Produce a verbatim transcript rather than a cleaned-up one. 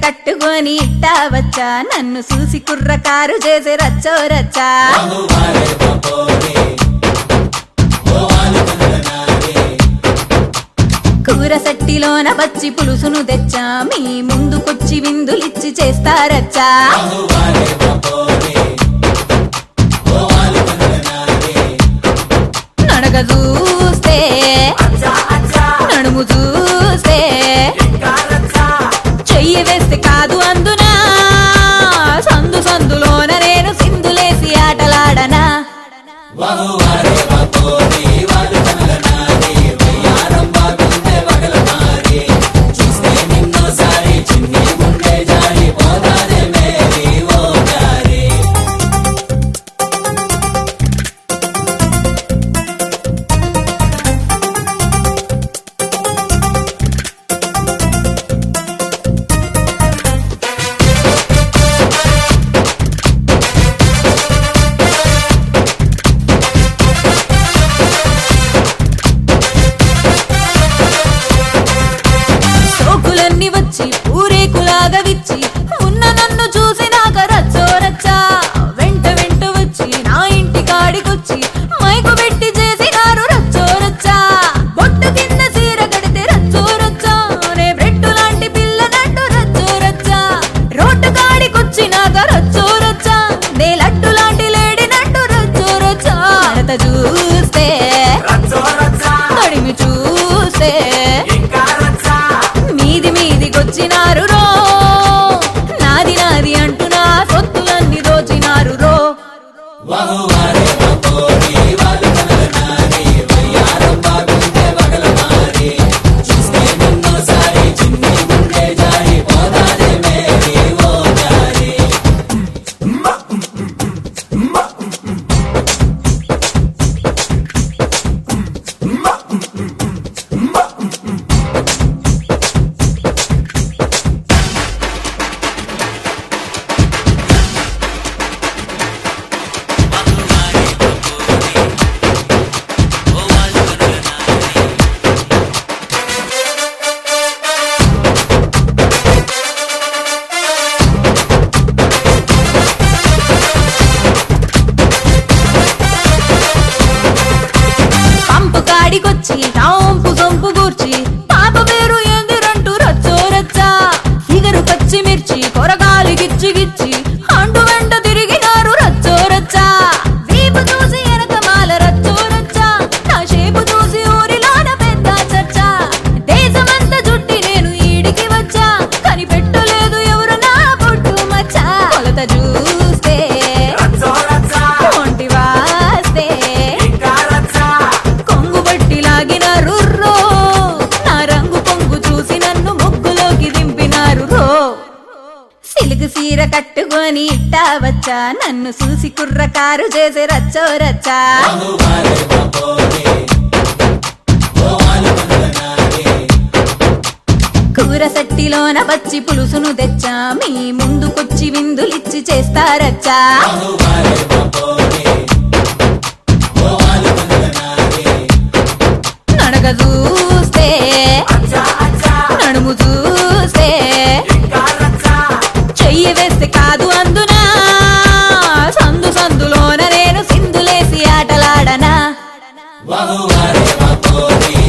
కట్టుకొని ఇట్టా వచ్చా నన్ను చూసి కుర్రకారు చేసే రచ్చో రచ్చా కూర సట్టిలోన పచ్చి పులుసును తెచ్చా మీ ముందుకొచ్చి విందులిచ్చి చేస్తారచ్చా నడక చూస్తే నడుము చూస్తే చెయ్యి వేస్తే కాదు అందునా సందు సందులోన నేను సింధులేసి ఆటలాడనా ఊరేకులాగా విచ్చి ఉన్న నన్ను చూసి నాక రచ్చో రచ్చా వెంట వెంట వచ్చి నా ఇంటి కాడికొచ్చి మైకు పెట్టి చేసినారు రచ్చో రచ్చా బొట్టు కింద సీర కడితే రచ్చో రచ్చా నే బ్రెడ్ లాంటి పిల్లనట్టు రచ్చో రచ్చా రోడ్డు కాడికొచ్చి నాక రచ్చో రచ్చా నే లడ్డు లాంటి లేడినట్టు రచ్చో రచ్చా అడత చూస్తే తడిమి చూస్తే మీది మీదికొచ్చినారు రో నాది నాది అంటూ నా సొత్తులన్నీ దోచినారు రో కాడికొచ్చి రాంపు సొంపు కూర్చి పాప పేరు ఎందిరంటూ రచ్చో రచ్చా ఫిగరు పచ్చిమిర్చి కొరగాలి గిచ్చి గిచ్చి అంటు వెంట తిరిగినారు రచ్చో రచ్చా వీపు చూసి ఎనకమాల రచ్చో రచ్చా నా షేపు చూసి ఊరిలోన పెద్ద చర్చా దేశమంతా చుట్టి నేను ఈడికి వచ్చా కనిపెట్టలేదు ఎవరు నా పొట్టు మచ్చా కొలత చూస్తే ఒంటి వాస్తే లాగినారు రో నా రంగు పొంగు చూసి నన్ను ముగ్గులోకి దింపినారు రో సిలుగు సీర కట్టుకొని ఇట్టా వచ్చా నన్ను చూసి కుర్రకారు చేసే రచ్చో రచ్చా కూర సట్టిలోన పచ్చి పులుసును తెచ్చా మీ ముందుకొచ్చి విందులిచ్చి చేస్తారచ్చా నడక చూస్తే నడుము చూస్తే చెయ్యి వేస్తే కాదు అందునా సందు సందులోన నేను సింధులేసి ఆటలాడనా